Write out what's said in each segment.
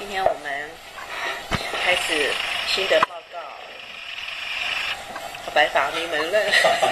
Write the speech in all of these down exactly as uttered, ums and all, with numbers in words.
今天我们开始新的报告，白法明门论。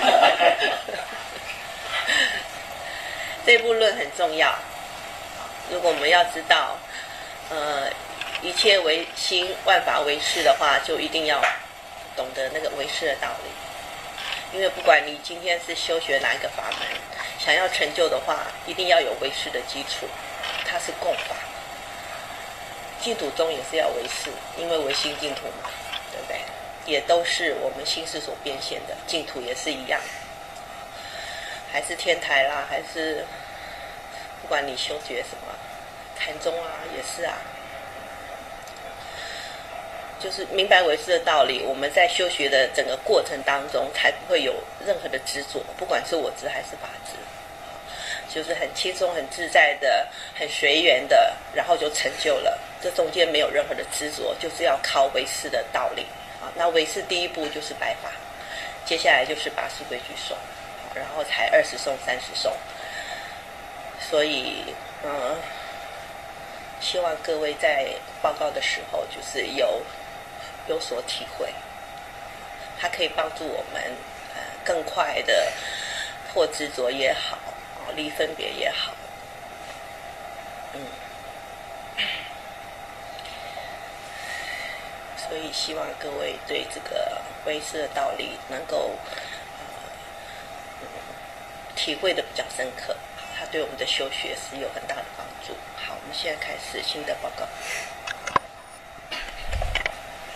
这部论很重要。如果我们要知道，呃，一切唯心，万法唯识的话，就一定要懂得那个唯识的道理。因为不管你今天是修学哪一个法门，想要成就的话，一定要有唯识的基础，它是共法。净土中也是要唯识，因为唯心净土嘛，对不对？也都是我们心识所变现的，净土也是一样。还是天台啦，还是不管你修学什么，禅宗啊，也是啊。就是明白唯识的道理，我们在修学的整个过程当中，才不会有任何的执着，不管是我执还是法执，就是很轻松、很自在的、很随缘的，然后就成就了。这中间没有任何的执着，就是要靠唯识的道理。好，那唯识第一步就是白法，接下来就是八识规矩颂，然后才二十颂、三十颂。所以，嗯，希望各位在报告的时候，就是有有所体会，它可以帮助我们呃更快的破执着也好，离分别也好，嗯，所以希望各位对这个唯识的道理能够呃、嗯、体会的比较深刻，它对我们的修学是有很大的帮助。好，我们现在开始新的报告。